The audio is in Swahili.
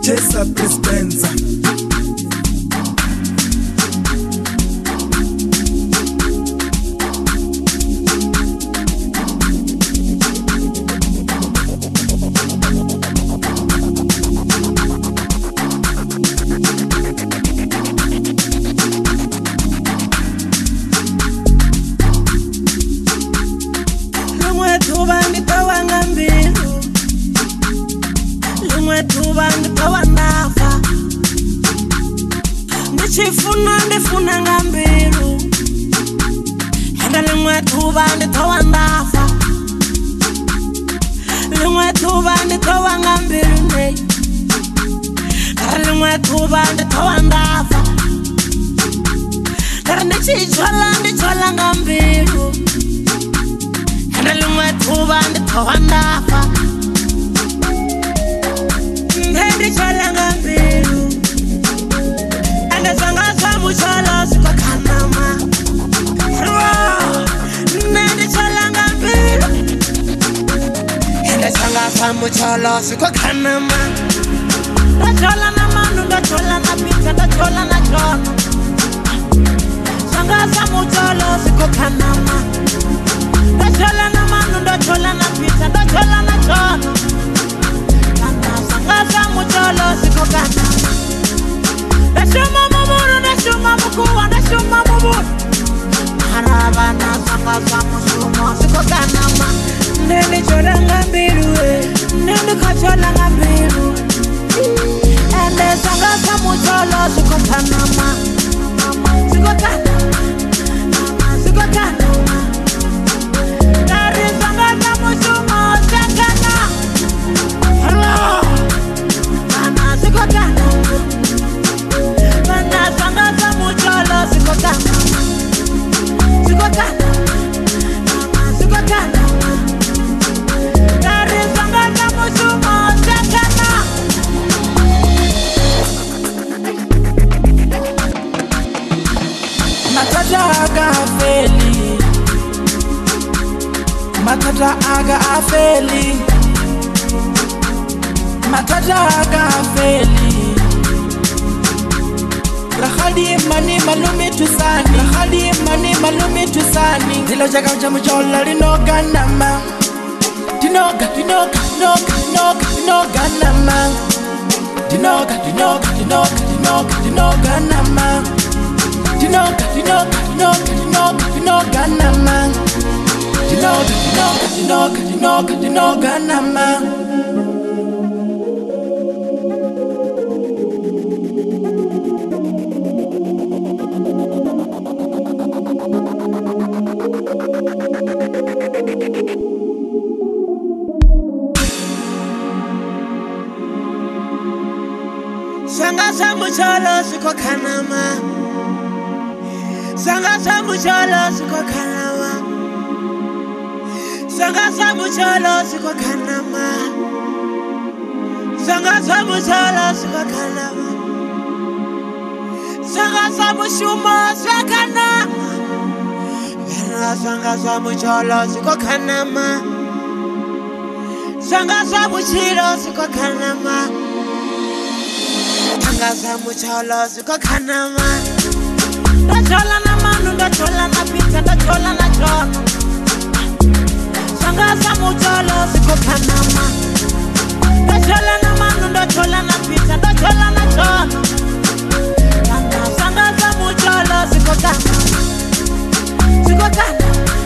Chesa Dispenza. Ndifuna ngambilu Henda limwe thuba ndithowa ndafa Limwe thuba ndithowa ngambilu nei Kara limwe thuba ndithowa ndafa Kara ndichichola ngambilu Henda limwe thuba ndithowa ndafa Ndichola ngambilu Sanga mucholo siko kanama Nende chola ngambilu Hende sanga mucholo siko kanama Ndachola na manu, ndachola na pizza, ndachola na chono Sanga mucholo siko kanama Ndachola na manu, ndachola na pizza, ndachola na chono Sanga mucholo siko kanama Ndashuma mumuru, ndashuma mukuwa, ndashuma mumuru Harabana sanga mushumo, siko kanama Nene chola ngambilu, nene kachola ngambilu Ende sanga mucholo, siko kanama Siko kanama, siko kanama Dari sanga mushumo, sekana Hello Nana, siko kanama Sanga mucholo siko kanama Siko kanama Siko kanama Dari sanga mushumo sekana Matata aga afeli Matata aga afeli Matata aga afeli Rahadi mani malumi tusani Rahadi mani malumi tusani Dilo jaga uja mujola linoga nama Dinoga nama Dinoga nama Dinoga nama Sanga mucholo siko kanama Sanga mucholo siko kanama Sanga mucholo siko kanama Sanga mucholo siko kanama Sanga mushumo sekanama Sanga mucholo siko kanama Sanga muchilo siko kanama Sanga mucholo siko kanama Ndachola na manu, ndachola na pizza, ndachola na chono Sanga mucholo siko kanama Ndachola na manu, ndachola na pizza, ndachola na chono Sanga mucholo siko kanama Siko kanama